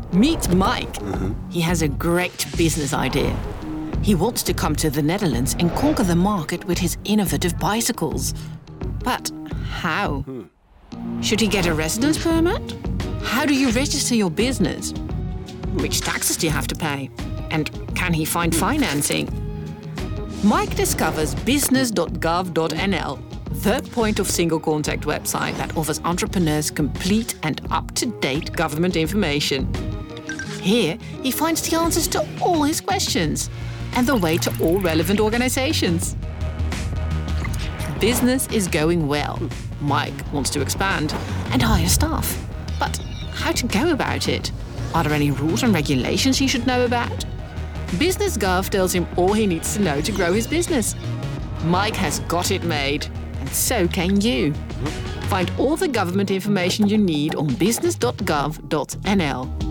Meet Mike. He has a great business idea. He wants to come to the Netherlands and conquer the market with his innovative bicycles. But how? Should he get a residence permit? How do you register your business? Which taxes do you have to pay? And can he find financing? Mike discovers business.gov.nl, the point of single contact website that offers entrepreneurs complete and up-to-date government information. Here, he finds the answers to all his questions and the way to all relevant organizations. Business is going well. Mike wants to expand and hire staff. But how to go about it? Are there any rules and regulations he should know about? BusinessGov tells him all he needs to know to grow his business. Mike has got it made, and so can you. Find all the government information you need on business.gov.nl.